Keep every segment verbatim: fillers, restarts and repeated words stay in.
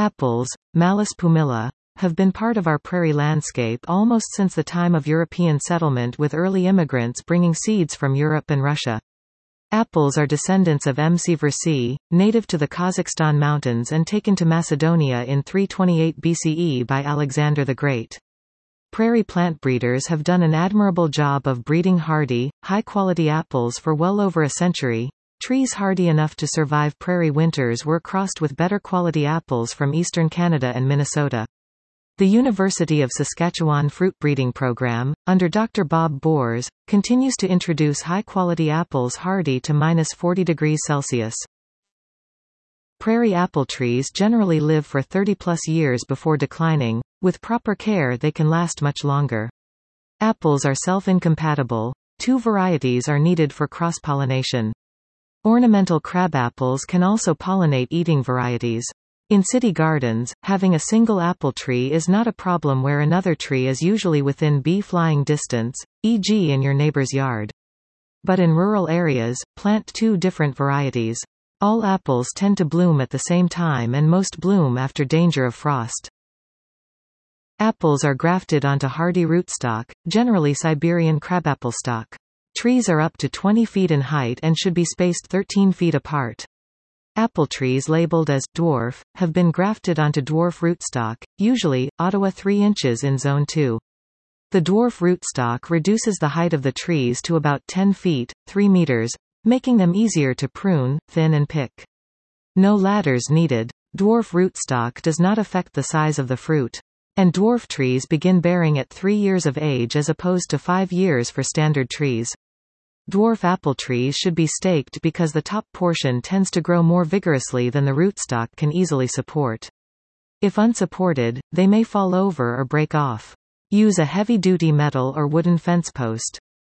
Apples, Malus pumila, have been part of our prairie landscape almost since the time of European settlement, with early immigrants bringing seeds from Europe and Russia. Apples are descendants of M. seversi, native to the Kazakhstan mountains and taken to Macedonia in three twenty-eight B C E by Alexander the Great. Prairie plant breeders have done an admirable job of breeding hardy, high-quality apples for well over a century. Trees hardy enough to survive prairie winters were crossed with better quality apples from eastern Canada and Minnesota. The University of Saskatchewan Fruit Breeding Program, under Doctor Bob Boers, continues to introduce high-quality apples hardy to minus forty degrees Celsius. Prairie apple trees generally live for thirty plus years before declining. With proper care they can last much longer. Apples are self-incompatible. Two varieties are needed for cross-pollination. Ornamental crabapples can also pollinate eating varieties. In city gardens, having a single apple tree is not a problem where another tree is usually within bee-flying distance, for example in your neighbor's yard. But in rural areas, plant two different varieties. All apples tend to bloom at the same time and most bloom after danger of frost. Apples are grafted onto hardy rootstock, generally Siberian crabapple stock. Trees are up to twenty feet in height and should be spaced thirteen feet apart. Apple trees labeled as dwarf have been grafted onto dwarf rootstock, usually Ottawa three inches in zone two. The dwarf rootstock reduces the height of the trees to about ten feet, three meters, making them easier to prune, thin and pick. No ladders needed. Dwarf rootstock does not affect the size of the fruit. And dwarf trees begin bearing at three years of age as opposed to five years for standard trees. Dwarf apple trees should be staked because the top portion tends to grow more vigorously than the rootstock can easily support. If unsupported, they may fall over or break off. Use a heavy-duty metal or wooden fence post.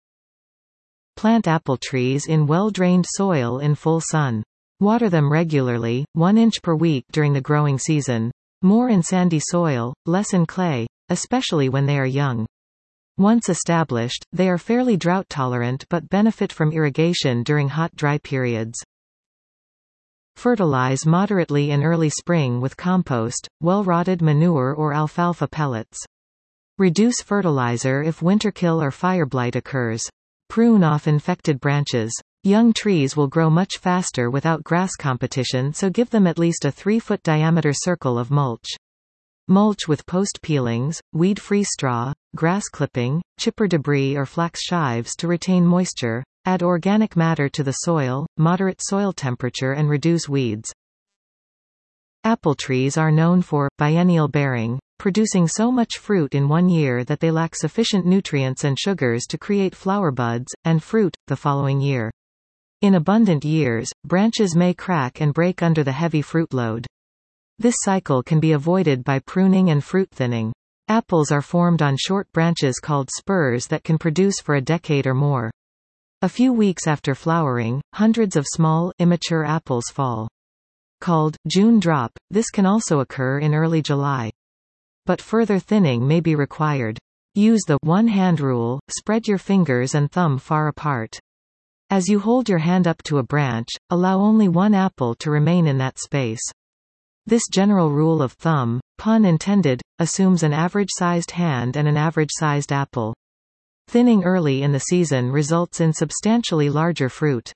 Plant apple trees in well-drained soil in full sun. Water them regularly, one inch per week during the growing season. More in sandy soil, less in clay, especially when they are young. Once established, they are fairly drought-tolerant but benefit from irrigation during hot dry periods. Fertilize moderately in early spring with compost, well-rotted manure or alfalfa pellets. Reduce fertilizer if winterkill or fire blight occurs. Prune off infected branches. Young trees will grow much faster without grass competition, so give them at least a three foot diameter circle of mulch. Mulch with post peelings, weed-free straw, grass clipping, chipper debris or flax chives to retain moisture. Add organic matter to the soil, moderate soil temperature and reduce weeds. Apple trees are known for biennial bearing, producing so much fruit in one year that they lack sufficient nutrients and sugars to create flower buds, and fruit, the following year. In abundant years, branches may crack and break under the heavy fruit load. This cycle can be avoided by pruning and fruit thinning. Apples are formed on short branches called spurs that can produce for a decade or more. A few weeks after flowering, hundreds of small, immature apples fall. Called June drop, this can also occur in early July. But further thinning may be required. Use the one-hand rule, spread your fingers and thumb far apart. As you hold your hand up to a branch, allow only one apple to remain in that space. This general rule of thumb, pun intended, assumes an average-sized hand and an average-sized apple. Thinning early in the season results in substantially larger fruit.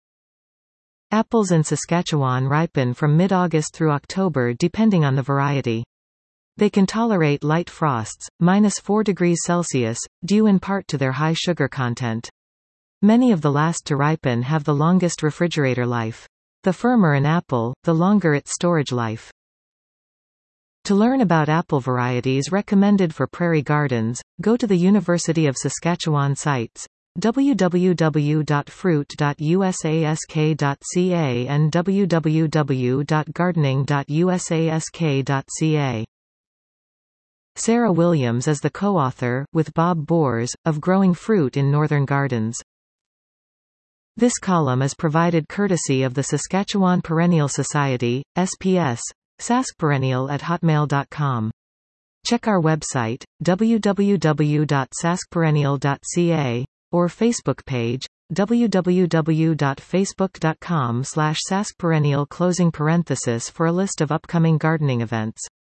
Apples in Saskatchewan ripen from mid-August through October depending on the variety. They can tolerate light frosts, minus four degrees Celsius, due in part to their high sugar content. Many of the last to ripen have the longest refrigerator life. The firmer an apple, the longer its storage life. To learn about apple varieties recommended for prairie gardens, go to the University of Saskatchewan sites, w w w dot fruit dot u s a s k dot c a and w w w dot gardening dot u s a s k dot c a. Sarah Williams is the co-author, with Bob Boers, of Growing Fruit in Northern Gardens. This column is provided courtesy of the Saskatchewan Perennial Society, S P S, saskperennial at hotmail dot com. Check our website, w w w dot saskperennial dot c a, or Facebook page, w w w dot facebook dot com slash saskperennial closing parenthesis for a list of upcoming gardening events.